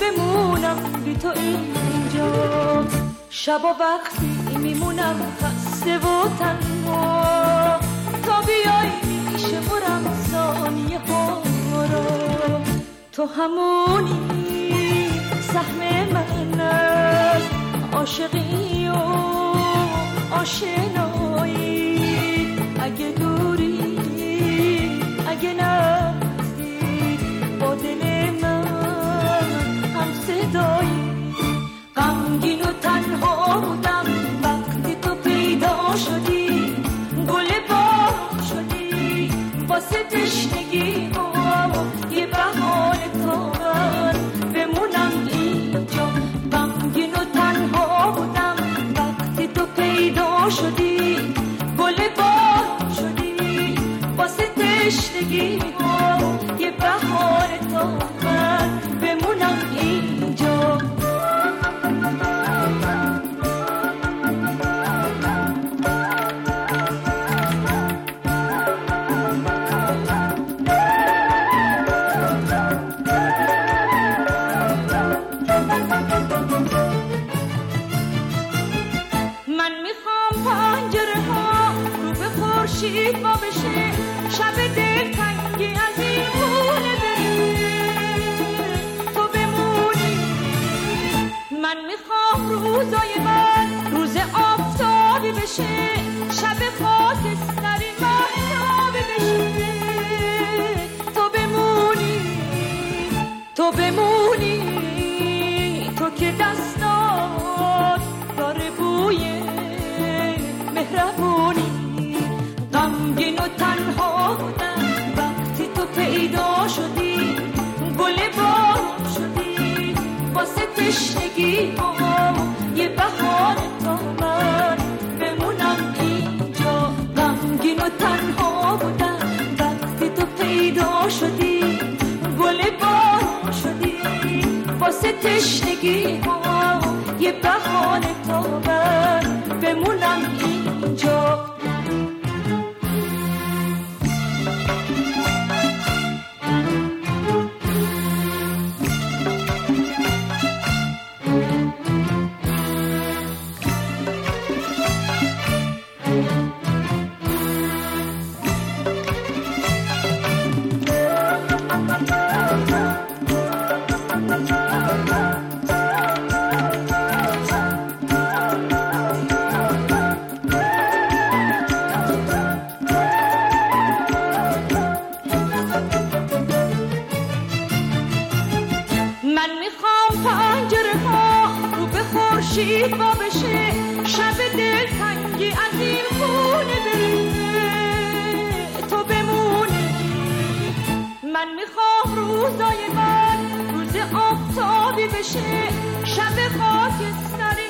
بمونم بی تو اینجا. شبا وقتی میمونم خسته و تنها، تا بیای میشه برم ثانیه ها را. تو همونی سهم من از عاشقی و آشنایی. اگه دوری اگه نزدیک با دل من هم صدایی. غمگین و تنها بودم وقتی تو پیدا شدی، گل باغ شدی واسه تشنگی و یه بهانه تا من بمونم اینجا. غمگین و تنها بودم وقتی تو پیدا شدی، گل باغ شدی واسه تشنگی و یه بهانه تا من بمونم اینجا. خورشید با بشه، شب دلتنگی از این خونه بره. تو بمونی من میخوام روزای من روز آفتابی بشه، شب خاکستری مهتابی بشه. تو بمونی تو بمونی تو که دستات داره بوی مهربونی. غمگین و تنها بودم وقتی تو پیدا شدی، گل باغ شدی واسه تشنگی و یه بهانه تا من بمونم اینجا. غمگین و تنها بودم وقتی تو پیدا شدی، گل باغ شدی واسه تشنگی و یه بهانه تا من بمونم اینجا. خورشید با بشه، شب دلتنگی از این خونه بره. تو بمونی من میخوام روزای من روز آفتابی بشه، شب خاکستر